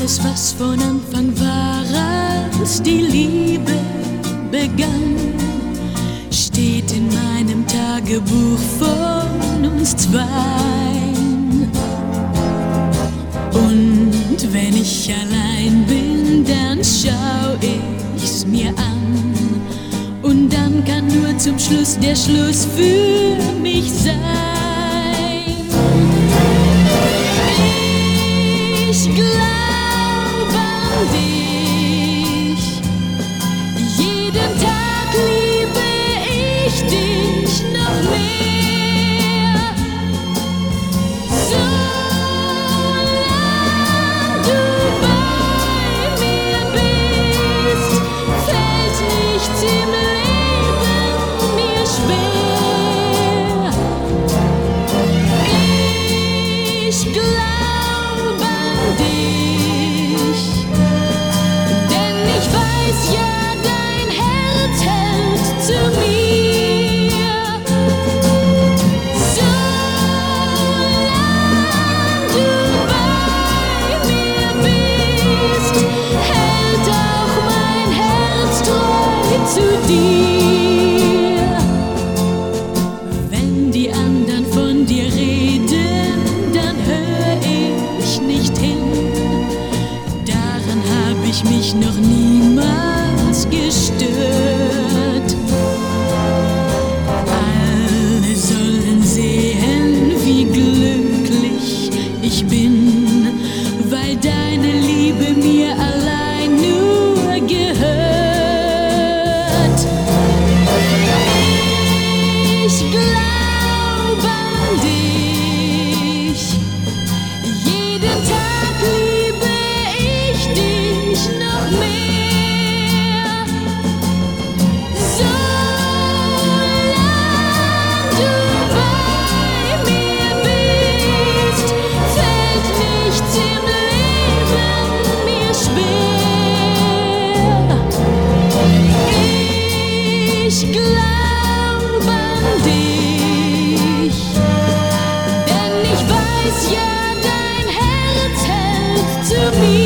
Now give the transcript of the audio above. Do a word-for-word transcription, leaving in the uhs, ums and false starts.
Alles, was von Anfang war, als die Liebe begann, steht in meinem Tagebuch von uns zwei. Und wenn ich allein bin, dann schau ich's mir an. Und dann kann nur zum Schluss der Schluss für mich sein. Ich glaub an dich, jeden Tag liebe ich dich noch mehr. Solange du bei mir bist, fällt nichts im Leben mir schwer. Ich glaub an dich, denn ich weiß ja, dein Herz hält zu mir. Solange du bei mir bist, hält auch mein Herz treu zu dir. Wenn die anderen von dir reden, dann hör ich nicht hin. Daran hab ich mich noch niemals gestört. Alle sollen sehen, wie glücklich ich bin, weil deine Liebe mir allein nur gehört. Ich glaub an dich, jeden Tag liebe ich dich noch mehr. Solange du bei mir bist, fällt nichts im Leben mir schwer. Ich glaub an dich, denn ich weiß ja, dein Herz hält zu mir.